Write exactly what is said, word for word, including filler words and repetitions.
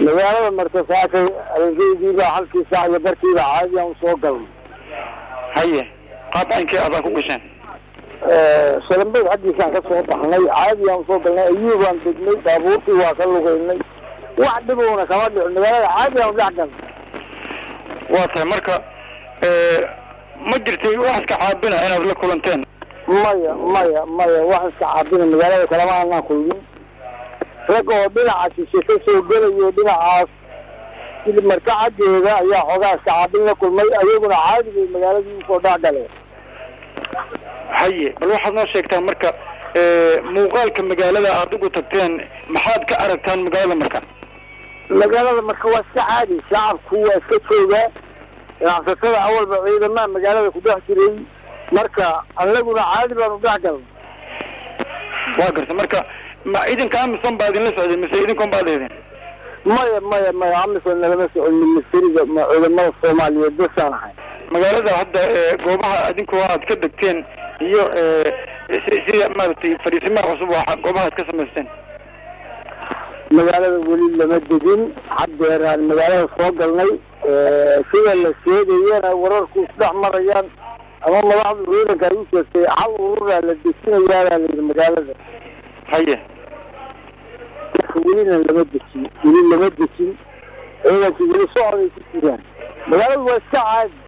magaalada markasaakay aragaydiiba halkii saac iyo barkiiba caadi aan soo galnay. haye qaabkii aad ku gashaan ee Shalambeed xaggiisaan ka soo baxnay caadi aan soo galnay ayuubaan degnay baabuurtii waa ka lugaynay wax dhiboona kama dhicin magaalada caadi aan dhex galnay. waa tahay marka ee ma jirtay wax ka caabina inaad la kulanteen maya maya maya wax iska caabina magaalada kalama aanan kulmin rag oo dhinaca shishe ka soo gelayo dhinacaas sidii marka cadeeda ayaa xogaa iska caabin la kulmay ayaguna caadi bay magaaladii u soo dhacgaleen. haye bal waxaad noo sheegtaa marka ee muuqaalka magaalada aad ugu tagteen maxaad ka aragtaan magaalada marka magaalada marka waa iska caadi shacabku waa iska joogaa ganacsatada awalba ciidamada magaalada ku dhex jiray marka anaguna caadi baan u dhex galnay. waa garta marka ma idinka amisan baad idin la socday mise idinkoon baad eedeen maya maya maya amisan nalama socon ministeriga ma ciidamada Soomaaliyeed basaan ahay magaalada hadda goobaha adinkoo aad ka degteen iyo sida maartay fariisimaha cusub waxa goobaha ka sameysteen magaalada weli lama degin haddeeraan magaalada soo galnay sida la sheegayana wararku isdhex marayaan ama madaxdu ciidanka ay u sheegtay hal urura la dejinayaa la magaalada. haye weli lama dejin weli lama dejin ciidanka weli socday ku jiraan magaalada waa iska caadi